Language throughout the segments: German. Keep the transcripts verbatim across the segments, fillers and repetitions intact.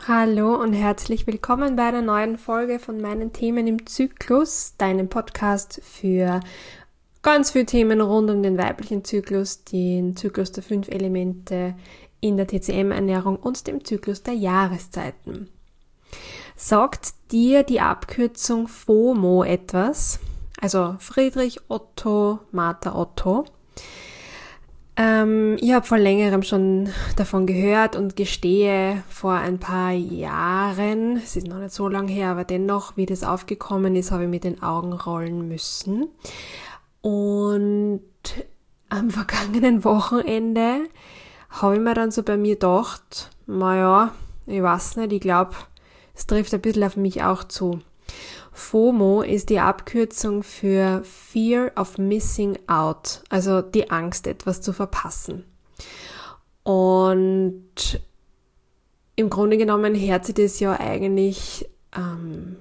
Hallo und herzlich willkommen bei einer neuen Folge von meinen Themen im Zyklus, deinem Podcast für ganz viele Themen rund um den weiblichen Zyklus, den Zyklus der fünf Elemente in der T C M-Ernährung und dem Zyklus der Jahreszeiten. Sagt dir die Abkürzung FOMO etwas? Also Friedrich Otto, Martha Otto. Ähm, ich habe vor längerem schon davon gehört und gestehe, vor ein paar Jahren, es ist noch nicht so lange her, aber dennoch, wie das aufgekommen ist, habe ich mit den Augen rollen müssen. Und am vergangenen Wochenende habe ich mir dann so bei mir gedacht, naja, ich weiß nicht, ich glaube, es trifft ein bisschen auf mich auch zu. FOMO ist die Abkürzung für Fear of Missing Out, also die Angst, etwas zu verpassen. Und im Grunde genommen hört sich das ja eigentlich, ähm,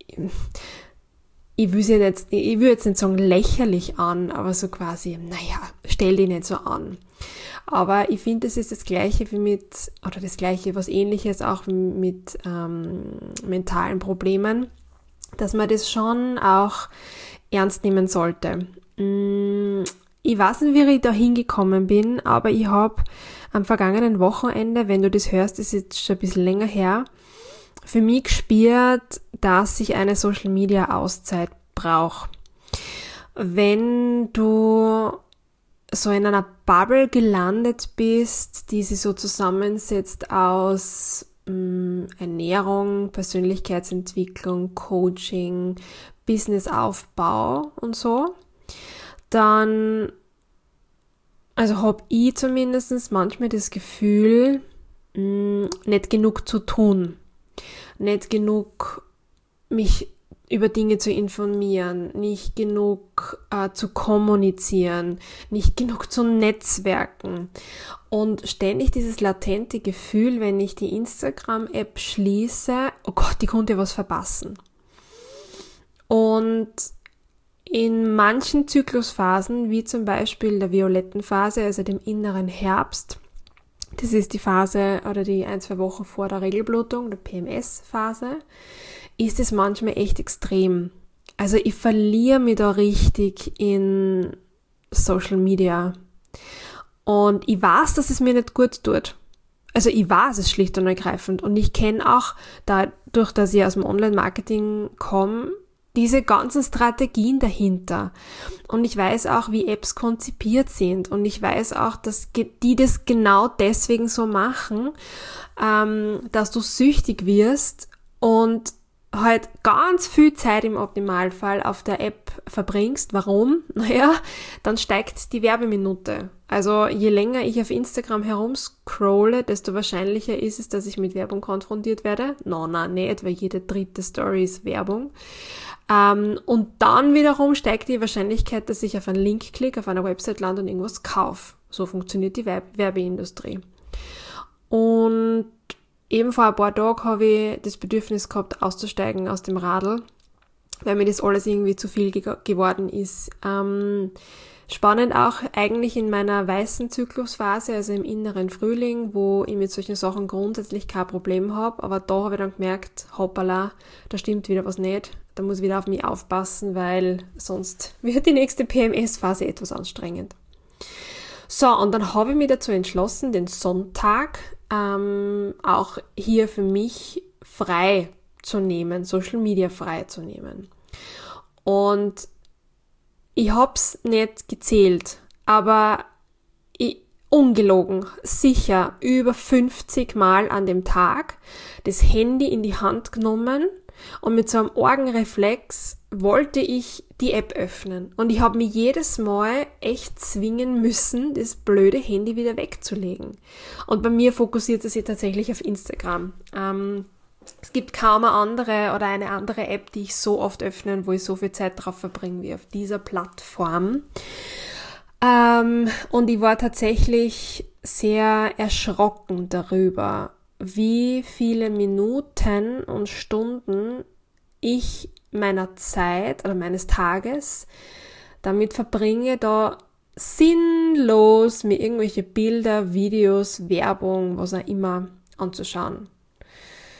ich will jetzt, ich will jetzt nicht sagen lächerlich an, aber so quasi, naja, stell dich nicht so an. Aber ich finde, das ist das Gleiche wie mit, oder das Gleiche, was Ähnliches auch mit ähm, mentalen Problemen, dass man das schon auch ernst nehmen sollte. Ich weiß nicht, wie ich da hingekommen bin, aber ich habe am vergangenen Wochenende, wenn du das hörst, ist jetzt schon ein bisschen länger her, für mich gespürt, dass ich eine Social-Media-Auszeit brauche. Wenn du so in einer Bubble gelandet bist, die sich so zusammensetzt aus Ernährung, Persönlichkeitsentwicklung, Coaching, Businessaufbau und so, dann, also habe ich zumindest manchmal das Gefühl, mh, nicht genug zu tun, nicht genug mich über Dinge zu informieren, nicht genug äh, zu kommunizieren, nicht genug zu netzwerken. Und ständig dieses latente Gefühl, wenn ich die Instagram-App schließe, oh Gott, ich konnte was verpassen. Und in manchen Zyklusphasen, wie zum Beispiel der violetten Phase, also dem inneren Herbst, das ist die Phase oder die ein, zwei Wochen vor der Regelblutung, der P M S-Phase, ist es manchmal echt extrem. Also ich verliere mich da richtig in Social Media. Und ich weiß, dass es mir nicht gut tut. Also ich weiß es schlicht und ergreifend. Und ich kenne auch, dadurch, dass ich aus dem Online-Marketing komme, diese ganzen Strategien dahinter. Und ich weiß auch, wie Apps konzipiert sind. Und ich weiß auch, dass die das genau deswegen so machen, ähm, dass du süchtig wirst und halt ganz viel Zeit im Optimalfall auf der App verbringst. Warum? Naja, dann steigt die Werbeminute. Also je länger ich auf Instagram herumscrolle, desto wahrscheinlicher ist es, dass ich mit Werbung konfrontiert werde. No, na, nicht, weil jede dritte Story ist Werbung. Ähm, und dann wiederum steigt die Wahrscheinlichkeit, dass ich auf einen Link klicke, auf einer Website lande und irgendwas kaufe. So funktioniert die Werbeindustrie. Und eben vor ein paar Tagen habe ich das Bedürfnis gehabt, auszusteigen aus dem Radl, weil mir das alles irgendwie zu viel ge- geworden ist. Ähm, spannend auch eigentlich in meiner weißen Zyklusphase, also im inneren Frühling, wo ich mit solchen Sachen grundsätzlich kein Problem habe, aber da habe ich dann gemerkt, hoppala, da stimmt wieder was nicht, da muss ich wieder auf mich aufpassen, weil sonst wird die nächste P M S-Phase etwas anstrengend. So, und dann habe ich mich dazu entschlossen, den Sonntag ähm, auch hier für mich frei zu nehmen, Social Media frei zu nehmen. Und ich hab's nicht gezählt, aber ich, ungelogen, sicher über fünfzig Mal an dem Tag das Handy in die Hand genommen und mit so einem Augenreflex wollte ich die App öffnen. Und ich habe mich jedes Mal echt zwingen müssen, das blöde Handy wieder wegzulegen. Und bei mir fokussiert es sich tatsächlich auf Instagram. Ähm, es gibt kaum eine andere oder eine andere App, die ich so oft öffne, wo ich so viel Zeit drauf verbringe wie auf dieser Plattform. Ähm, und ich war tatsächlich sehr erschrocken darüber, wie viele Minuten und Stunden ich meiner Zeit oder meines Tages damit verbringe, da sinnlos mir irgendwelche Bilder, Videos, Werbung, was auch immer anzuschauen.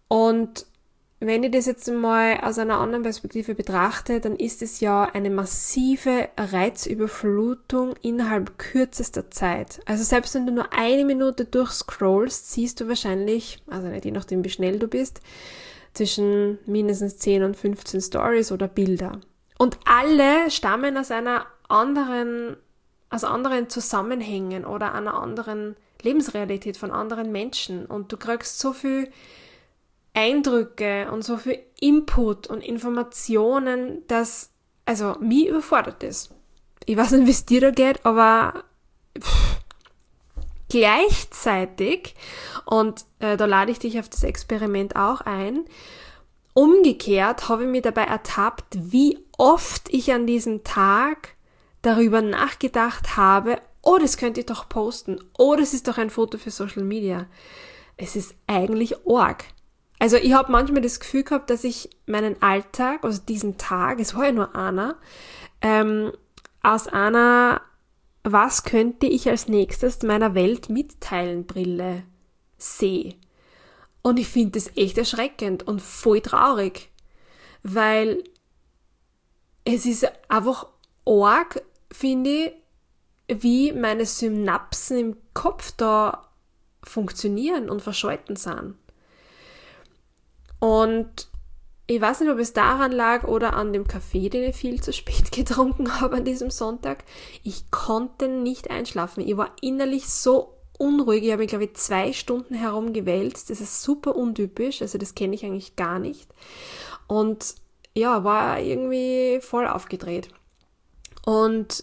Und wenn ich das jetzt mal aus einer anderen Perspektive betrachte, dann ist es ja eine massive Reizüberflutung innerhalb kürzester Zeit. Also selbst wenn du nur eine Minute durchscrollst, siehst du wahrscheinlich, also nicht je nachdem wie schnell du bist, zwischen mindestens zehn und fünfzehn Stories oder Bilder. Und alle stammen aus einer anderen, aus anderen Zusammenhängen oder einer anderen Lebensrealität von anderen Menschen. Und du kriegst so viel Eindrücke und so viel Input und Informationen, dass, also, mich überfordert das. Ich weiß nicht, wie es dir da geht, aber pff, gleichzeitig, und äh, da lade ich dich auf das Experiment auch ein, umgekehrt habe ich mich dabei ertappt, wie oft ich an diesem Tag darüber nachgedacht habe, oh, das könnte ich doch posten, oh, das ist doch ein Foto für Social Media. Es ist eigentlich arg. Also ich habe manchmal das Gefühl gehabt, dass ich meinen Alltag, also diesen Tag, es war ja nur einer, ähm, aus einer was könnte ich als nächstes meiner Welt mitteilen Brille sehe. Und ich finde das echt erschreckend und voll traurig, weil es ist einfach arg, finde ich, wie meine Synapsen im Kopf da funktionieren und verschalten sind. Und ich weiß nicht, ob es daran lag oder an dem Kaffee, den ich viel zu spät getrunken habe an diesem Sonntag. Ich konnte nicht einschlafen. Ich war innerlich so unruhig. Ich habe mich, glaube ich, zwei Stunden herumgewälzt. Das ist super untypisch. Also das kenne ich eigentlich gar nicht. Und ja, war irgendwie voll aufgedreht. Und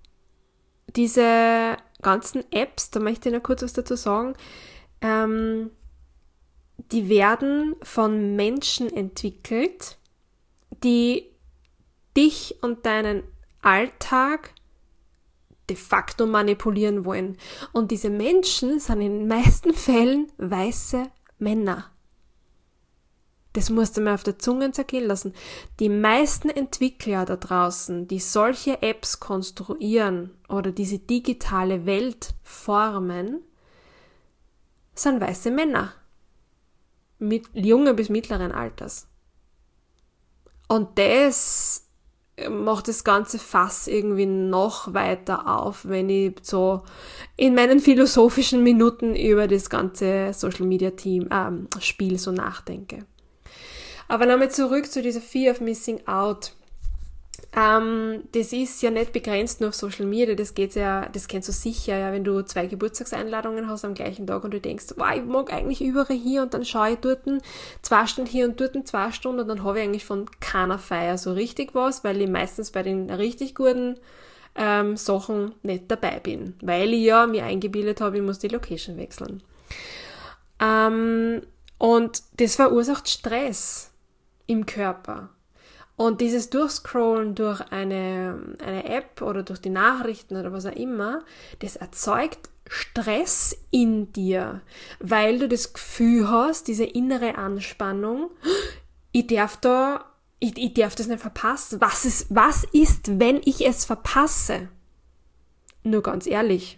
diese ganzen Apps, da möchte ich noch kurz was dazu sagen, ähm, die werden von Menschen entwickelt, die dich und deinen Alltag de facto manipulieren wollen. Und diese Menschen sind in den meisten Fällen weiße Männer. Das musst du mir auf der Zunge zergehen lassen. Die meisten Entwickler da draußen, die solche Apps konstruieren oder diese digitale Welt formen, sind weiße Männer. Mit jungen bis mittleren Alters. Und das macht das ganze Fass irgendwie noch weiter auf, wenn ich so in meinen philosophischen Minuten über das ganze Social Media Team, äh, Spiel so nachdenke. Aber nochmal zurück zu dieser Fear of Missing Out. Ähm, das ist ja nicht begrenzt nur auf Social Media, das geht ja, das kennst du sicher, ja, wenn du zwei Geburtstagseinladungen hast am gleichen Tag und du denkst, wow, ich mag eigentlich überall hier und dann schaue ich dort zwei Stunden hier und dort zwei Stunden und dann habe ich eigentlich von keiner Feier so richtig was, weil ich meistens bei den richtig guten ähm, Sachen nicht dabei bin, weil ich ja mir eingebildet habe, ich muss die Location wechseln. Ähm, und das verursacht Stress im Körper. Und dieses Durchscrollen durch eine, eine App oder durch die Nachrichten oder was auch immer, das erzeugt Stress in dir, weil du das Gefühl hast, diese innere Anspannung, ich darf da, ich, ich darf das nicht verpassen. Was ist, was ist, wenn ich es verpasse? Nur ganz ehrlich,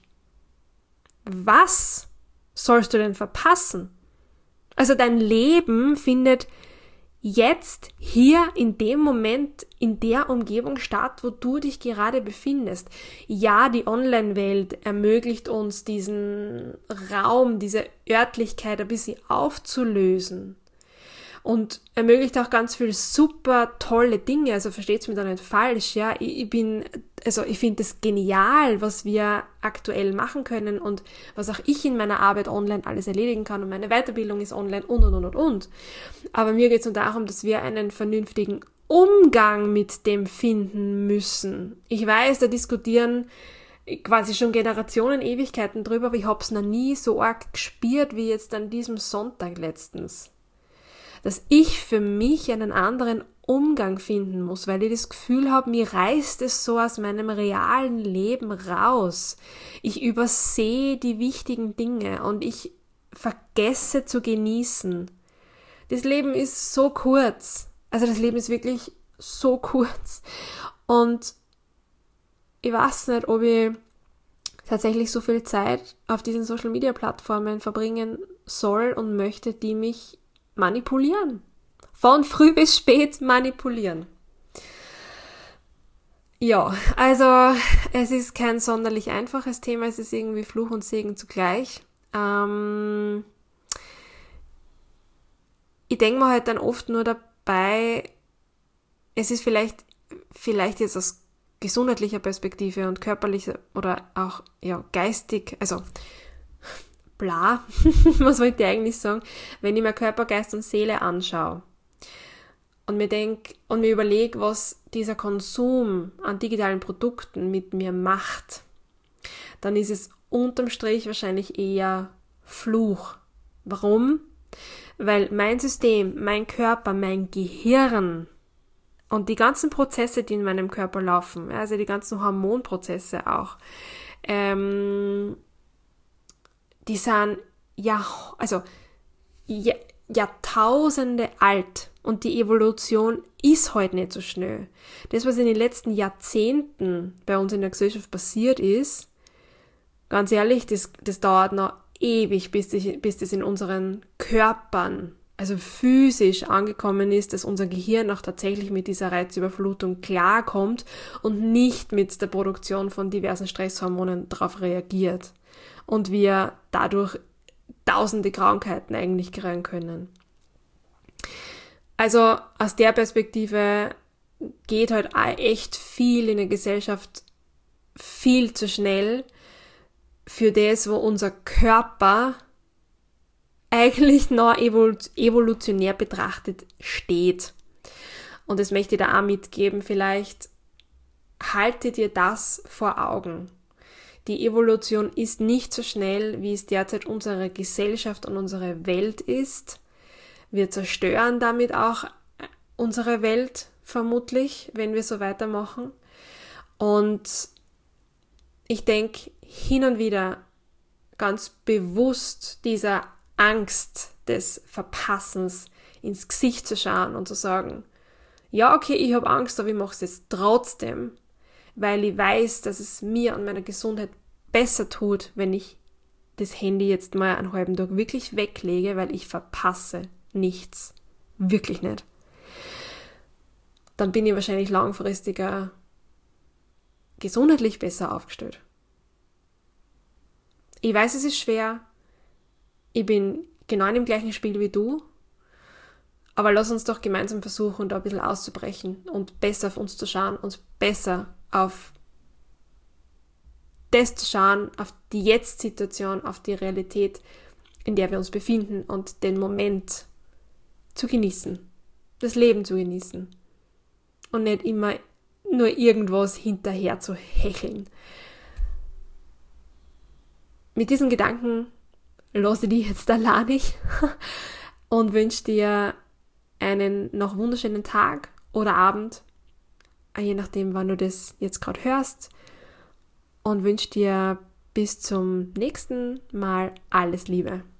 was sollst du denn verpassen? Also dein Leben findet jetzt, hier, in dem Moment, in der Umgebung statt, wo du dich gerade befindest. Ja, die Online-Welt ermöglicht uns diesen Raum, diese Örtlichkeit ein bisschen aufzulösen und ermöglicht auch ganz viele super tolle Dinge, also versteht's mir da nicht falsch, ja, ich, ich bin, also ich finde es genial, was wir aktuell machen können und was auch ich in meiner Arbeit online alles erledigen kann und meine Weiterbildung ist online und und und und und. Aber mir geht es nur darum, dass wir einen vernünftigen Umgang mit dem finden müssen. Ich weiß, da diskutieren quasi schon Generationen, Ewigkeiten drüber, aber ich hab's noch nie so arg gespürt wie jetzt an diesem Sonntag letztens. Dass ich für mich einen anderen Umgang finden muss, weil ich das Gefühl habe, mir reißt es so aus meinem realen Leben raus. Ich übersehe die wichtigen Dinge und ich vergesse zu genießen. Das Leben ist so kurz. Also das Leben ist wirklich so kurz. Und ich weiß nicht, ob ich tatsächlich so viel Zeit auf diesen Social-Media-Plattformen verbringen soll und möchte, die mich manipulieren. Von früh bis spät manipulieren. Ja, also es ist kein sonderlich einfaches Thema, es ist irgendwie Fluch und Segen zugleich. Ähm, ich denke mir halt dann oft nur dabei, es ist vielleicht, vielleicht jetzt aus gesundheitlicher Perspektive und körperlicher oder auch ja geistig, also bla, was wollte ich eigentlich sagen, wenn ich mir Körper, Geist und Seele anschaue und mir denk und mir überlege, was dieser Konsum an digitalen Produkten mit mir macht, dann ist es unterm Strich wahrscheinlich eher Fluch. Warum? Weil mein System, mein Körper, mein Gehirn und die ganzen Prozesse, die in meinem Körper laufen, also die ganzen Hormonprozesse auch, ähm, die sind ja, also ja, Jahrtausende alt und die Evolution ist halt nicht so schnell. Das, was in den letzten Jahrzehnten bei uns in der Gesellschaft passiert ist, ganz ehrlich, das, das dauert noch ewig, bis, die, bis das in unseren Körpern, also physisch angekommen ist, dass unser Gehirn auch tatsächlich mit dieser Reizüberflutung klarkommt und nicht mit der Produktion von diversen Stresshormonen darauf reagiert und wir dadurch tausende Krankheiten eigentlich kriegen können. Also aus der Perspektive geht halt auch echt viel in der Gesellschaft viel zu schnell für das, wo unser Körper eigentlich noch evolutionär betrachtet steht. Und das möchte ich da auch mitgeben, vielleicht halte dir das vor Augen. Die Evolution ist nicht so schnell, wie es derzeit unsere Gesellschaft und unsere Welt ist. Wir zerstören damit auch unsere Welt vermutlich, wenn wir so weitermachen. Und ich denke hin und wieder ganz bewusst dieser Angst des Verpassens ins Gesicht zu schauen und zu sagen, ja, okay, ich habe Angst, aber ich mache es jetzt trotzdem, weil ich weiß, dass es mir und meiner Gesundheit besser tut, wenn ich das Handy jetzt mal einen halben Tag wirklich weglege, weil ich verpasse nichts. Wirklich nicht. Dann bin ich wahrscheinlich langfristiger gesundheitlich besser aufgestellt. Ich weiß, es ist schwer. Ich bin genau in dem gleichen Spiel wie du. Aber lass uns doch gemeinsam versuchen, da ein bisschen auszubrechen und besser auf uns zu schauen, uns besser auf das zu schauen, auf die Jetzt-Situation, auf die Realität, in der wir uns befinden und den Moment zu genießen, das Leben zu genießen und nicht immer nur irgendwas hinterher zu hecheln. Mit diesen Gedanken lasse ich dich jetzt alleinig und wünsche dir einen noch wunderschönen Tag oder Abend, je nachdem, wann du das jetzt gerade hörst, und wünsche dir bis zum nächsten Mal alles Liebe.